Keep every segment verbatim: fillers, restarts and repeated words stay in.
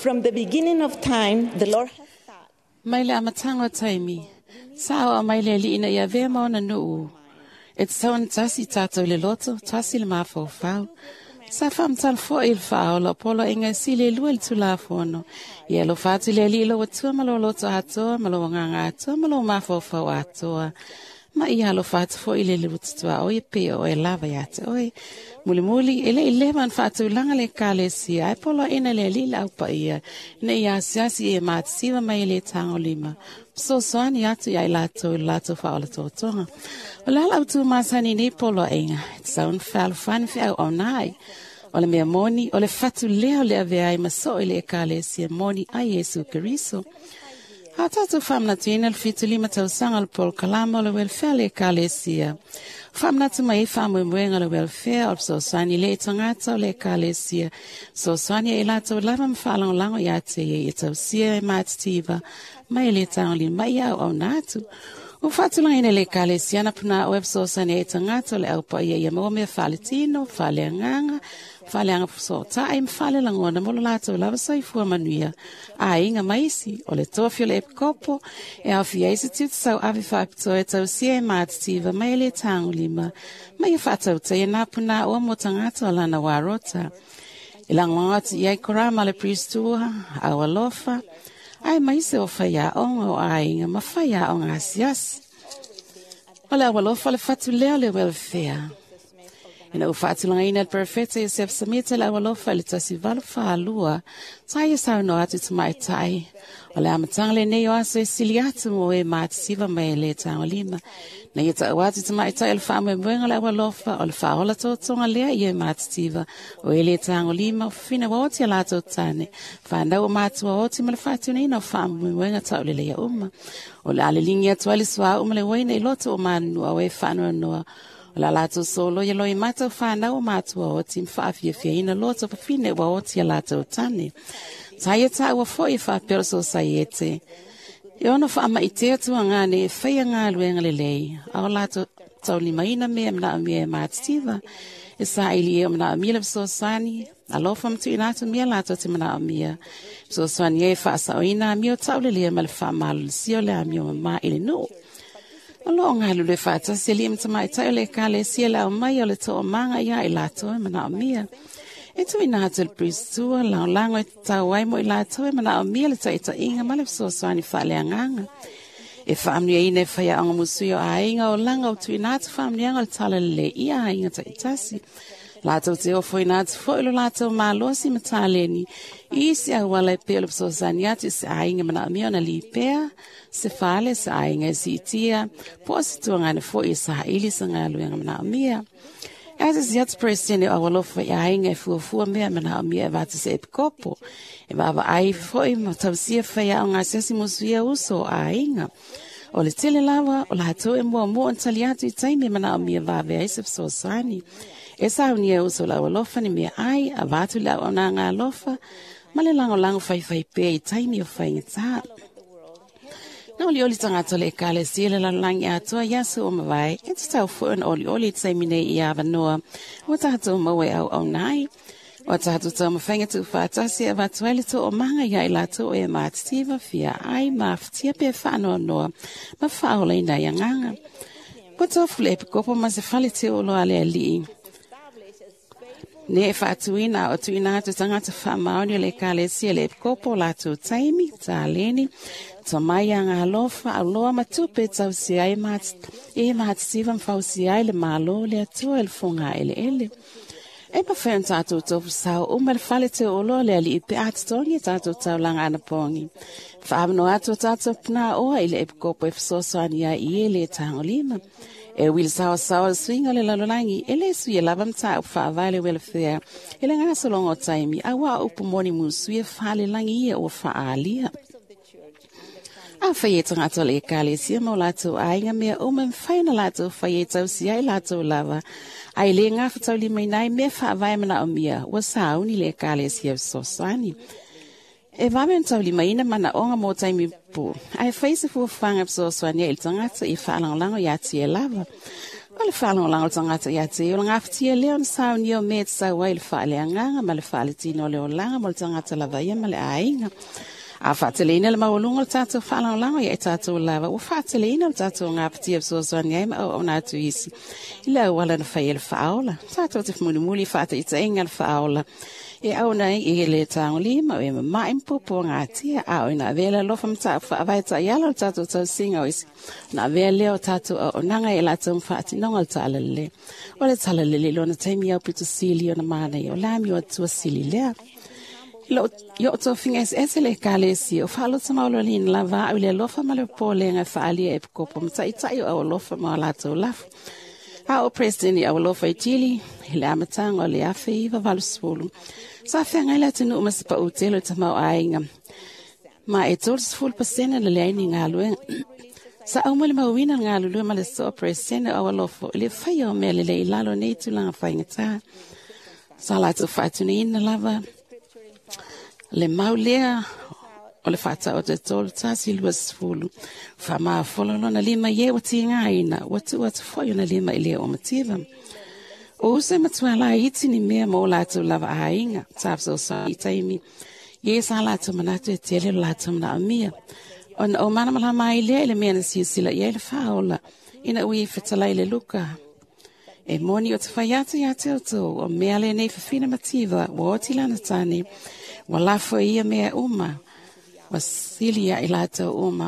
From the beginning of time, the Lord has thought. Mai le amatango taimi. Sao mai le li ina ia ve maona nuu. E te sawan tasi tātou le loto, tasi le mafo fau. Sa fam tal fo il fao lo polo inga si le lua il tula fono. Ia lo fatu le li lo watua malo loto atoa, malo nganga atoa, malo mafo fau atoa. Ma ia lo fatu fo ile le lutua o e pe o e lava yate oi. Muli muli ele ile man fatu langa le kale si ai polo ina le li la upa ia. Ne ia siasi e mat siwa mai le tango lima. So soani atu ia ilato ilato fa ola totonga. O la la utu masani ni polo inga. Saun fal fan fi au onai. Ole mea moni, ole fatu leo le ave ai maso ile kale si moni ai Yesu Keriso. Hatatu famna tuina il fitu lima tau sanga al pol kalama le welfare le kalesia. Famna tu mai famu mwenga le welfare al so sani le tangata le kalesia. So sani e lato lava mfalang lango yate ye tau sia e mativa. Mai le tangli mai au au natu. O fatu lang ine le kalesia na puna web so sani e tangata le au pa ye ye mo me fale tino, fale nganga. Fale anga so taim fale langona molo lato lava sai fua manuia a inga maisi o le tofio le kopo e a fiese tit sau ave facto e tau sie mattiva mai le tangulima mai fata te na puna o motangata la na warota ilangot ye korama le pristua a walofa ai maisi o faya o a inga mafaya o ngasias ola walofa le fatu le le welfare. Ina ufatu langa ina perfecta e sef samita la walofa le tasi valfa alua. Tai sa no atu tumai tai. Ole amatang le neo aso e siliatu mo e maati siva mai le tanga lima. Na yeta watu tumai tai el fa me mwenga la walofa. Ole fa ola to tonga lea ye maati siva. O e le tanga lima fina waoti ala to tane. Fa ndau maati waoti male fatu na ina fa me mwenga tau le lea uma. Ole ale lingi atu aliswa uma le waina iloto o manu awe fanu anua. La lato solo ye lo imata fana o matua o tim fa fia fia ina loto fa fine wa o tia lato tane. Sayeta wa foi fa perso sayete. E ono fa ama itea tu ngane fa ia ngā luenga le lei. Ao lato tau lima ina me mna me mativa. E sa ili e mna mila so sani. Alo fa mtu inato mia lato ti mna mia. So sani e fa sa o ina mio tau le le mal fa mal sio le amio ma ili no. Along halu le fata selim tamai tai le kale siela o mai o le to manga ia i lato e mana o mia. E tu ina hatel pristua la lango e tau wai mo i lato e mana o mia le tai ta inga malef so soani fale anganga. E whaamnia ine whaia anga musui o a inga o langa o tu ina atu whaamnia anga le tala le ia a inga ta itasi. Lato te ofo ina atu fo ilo lato malosi mataleni. Isi a wala e pelo so sani atu se a inga mana o mia na li pea. Se fale sa inga si tia po si tuanga na fo isa ili sa ngalu yang mana mia as is yet president o walo fo ya inga fu fu mea mana mia va te se kopo e va va ai fo i mo tausia fa ya nga sesi musuia uso a inga o le tele lava o la to e mo mo antaliatu tai me mana mia va ve ai se so sani e sa unia uso la walo fa ni me ai a va tu la ona nga lofa male lango lango fai fai pe tai me o fai ta. Na oli oli tangata le kale siele la langi atua yasu o mawai. E te tau fuan oli oli tsai mine i awa noa. O tahatu o mawe au au nai. O tahatu tau mawhainga tu whaatasi e watuele tu o manga ia i lato o e maativa fia ai maaftia pe whaanoa noa. Ma whaola ina ia nganga. Po tofu le epikopo ma se fale te olo ale ali. Ne e whaatuina o tuina atu tangata whaamaoni le kale siele epikopo lato taimi, ta leni. So mai anga lofa a loa matupe tau si ai mat e mat sivam fau si ai le malo le atua el funga ele ele. E pa fen tatu tofu sao o mal fale te olo le ali pe atongi tatu tau langa ana pongi. Fa abno atu tatu pna o ele e kopo e so soani ai ele tangolima. E wil sao sao swinga le lalolangi ele sui lavam ta fa vale welfare. Ele nga so longo taimi awa upu moni musu fale langi o fa alia. A whaieta ngata le kale sia mo lato a inga mea o men whaina lato whaieta o si ai lato lava. Ai le ngā whatau li mai nai mea wha vai mana o mia wa sauni le kale sia sosani. E wamen tau li mai ina mana onga mo taimi po. Ai whaise fu whangap sosani e il tangata i whaalangolango ya ti e lava. Wale whalonga lango tangata ia te o ngafti e leo na sao ni o me te sau wai le whaale anganga ma le whaale tino leo langa mo le tangata lava ia ma le ainga. A whaateleina le mawalunga le tātou whalonga lango ia e tātou lava. O whaateleina le tātou ngafti e sosoani ai ma o nātu isi. Ila wala na whai e le whaola. Tātou te whamuni muli whaata i ta inga le whaola. E au nei i le tango lima o e mai mpopo ngā tia au i nā vela lofa mta whaavai ta iala o tātou tau singa o isi. Nā vela leo tātou o nanga e la tau mwhaati nonga le tālele. O le tālele lo na taimi au pito sili o na mana i o lami o atua sili lea. Lo yo to finga es es le kalesi o falo tama lo lin lava au le lofa ma le pole nga faali e kopo mta i tai o lofa ma la to laf. A o president au lofa i tili le amatanga o le afe i va valsfulu. Sa fenga la tenu mas pa utelo tama o ainga. Ma e tors full pasena le leini ngalwe. Sa au mo le mawina ngalu ma le so president au lofa le fayo me le le ilalo nei tu langa fainga ta. Sa la to fatuni in lava. Le maulea o le fata o te tolu tasi luas fulu. Fa maa fololo na lima ye wati ngaina. Watu watu foyo na lima ilia o mativa. O use matua la iti ni mea mo latu lava hainga. Tapso sa itaimi. Ye sa latu manatu e tele latu mana amia. O na o mana mala mai lea ile mea na siu sila ye le faola. Ina ui fetala ile luka. E moni o te whaiata ia te auto. O mea le nei fafina mativa. Wa oti lana tani. Wa lafo ia mea uma. Wa silia i lata uma.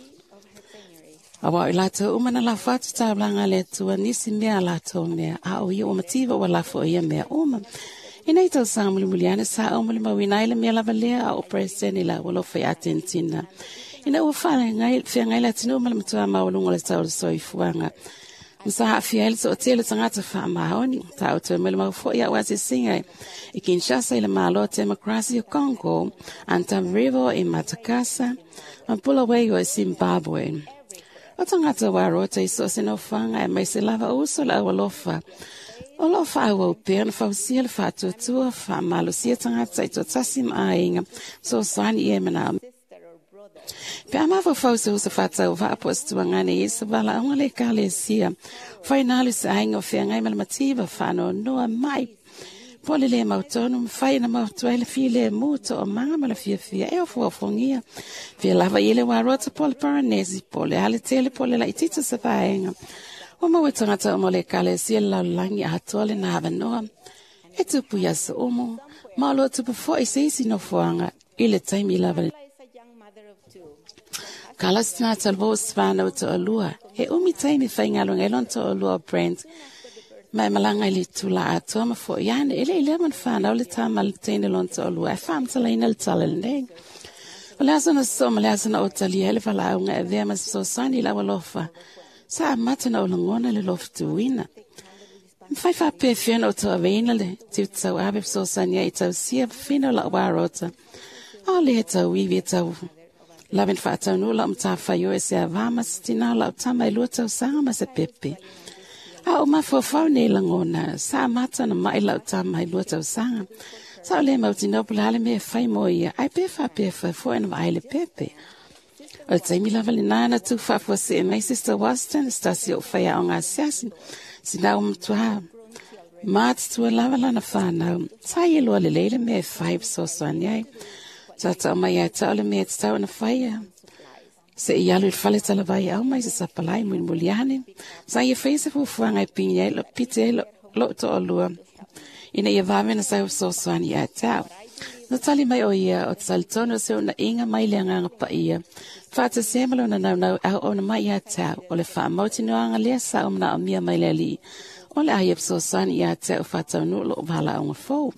Awa i lata uma na lafo atu tablanga le tua nisi mea lata o mea. A o ia o mativa wa lafo ia mea uma. Ina i tau sa muli muliane sa o muli mawina ile mea lava lea a o preseni la walo fai atentina. Ina ua whale ngai fia ngai la tino mala matua maulunga le tau le soifuanga. Msa hafia ele so otele tangata wha maoni. Ta o te mele maufo ia wasi singa. I Kinshasa ile malo democracy o Congo. Antananarivo i Matakasa. Mapula wei o Zimbabwe. O tangata warota i so sino whanga e maise lava uso la awalofa. O lofa awa upea na fausia le wha tuatua wha malo sia tangata i to tasim ainga. So sani e mana Pe amava fausa usa fata o va aposto ngane isa vala ang le kalesia. Finally sa ainga fe ngai malmativa fano no mai. Pole le mautonum fai na mautoele file muto o manga mala fia fia e o fo fongia. Fe lava ile wa rota pole paranesi pole ale tele pole la itita sa faenga. O ma wetangata o le kalesia la langi atole na hava noa. E tupu ya sa omo. Ma lo tupu fo isisi no foanga. Ile taimi lava Kalasna talvo svana to alua. He umi taimi whaingalo ngelon to alua brand. Mai malanga ili tula atoma fo. Yan ele eleven whana ole tama le tene lon to alua. E wham tala ina le tala le. O leasa na soma leasa na otali hele wala aunga e vea mas so sani la walofa. Sa mata na olangona le lof tuina. Mwhai wha pe whiana o to aveina le. Tiu tau abe so sani e tau sia whina la warota. O le he tau iwi tau. Laven fata no la mta fayo e se avama stina la tama i lua tau sanga se pepe. A o ma fo fau ne langona, sa mata na mai la tama i lua tau sanga. Sa o le mautino pulale me fai moia, ai pefa pefa fo en vai le pepe. O taimi lava le nana tu fa fo se mai sister Waston, stasi o fai a onga siasi, sina o mtua. Mat tu lava lana whanau, sa i lua le leile me fai so soaniai. Tata o mai a tau le mea tau na whaia. Se i alu i whale tala vai au mai se sapalai mui muliane. Sa i a whaisa fufuanga i pini ai lo pite ai lo, lo to o lua. Ina i a vāmena sa u sosoani a tau. No tali mai o ia o tali tono se o na inga mai le anganga pa ia. Whata semalo na nau nau au o na mai a tau. O le wha mauti noanga lea sa o mna o mia mai le li. O le ai ap sosoani a tau whata unulo o wala o ngafou.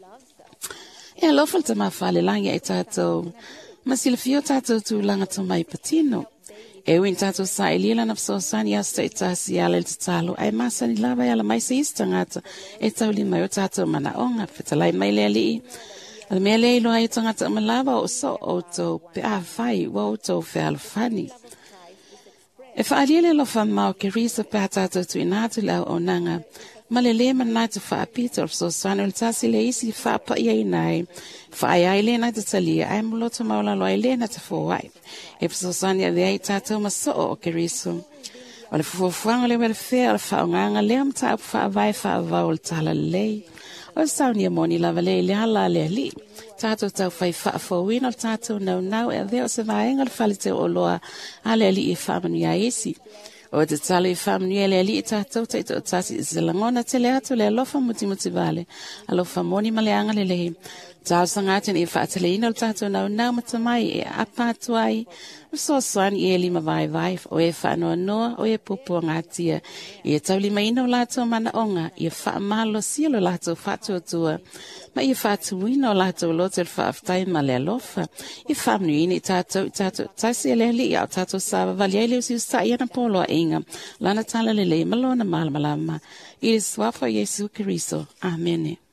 E lofal ta mawhale langi e tātou. Masila fio tātou tu langa to mai patino. E win tātou sa e lila na fsosani asta e tāsi ala il tatalo. Ai masani lava ala mai se istangata. E tau li mai o tātou mana onga. Fetalai mai lea li. Ala mea lea ilo ai tangata o malava o so o tau pe a whai wa o tau fe alfani. E whaaliele lofa mau ke risa pe a tātou tu inatu lau o nanga. Malele manata fa apita so sano il tasi le isi fa pa ia inai fa ai le na te talia ai moloto maula lo ai le na te fo wai e so sania de ai tato ma so o keriso O le fuafuanga le welfare o le whaonganga lea mta upu whaavai whaavau o le tala lei. O sauni e moni lava le le hala le li. Tātou tau whai whaafowina o tātou nau nau e veo se vaenga le whalite o loa a le li e whamanu ia esi. O te talo i whamanu ia le li e tātou te ito o tasi i zilangona te le atu le alofa muti muti vale. Alofa moni maleanga le lehi. Tāu sangaten i whaatele ina o tātou nau nau matamai e apatuai. So swani e lima vai vai o e whanua noa o e pupu ngā tia. I e tau lima ina o lātou mana onga i e wha malo sielo lātou whatua tua. Ma i e whatu wina o lātou lote le whaaftai ma le alofa. I whamnu ina i tātou i tātou taisi e le li au tātou sāwa vali e leo si usa i ana polo a inga. Lana tala le le malona malamalama. I e swafo Jesu Kiriso. Amene.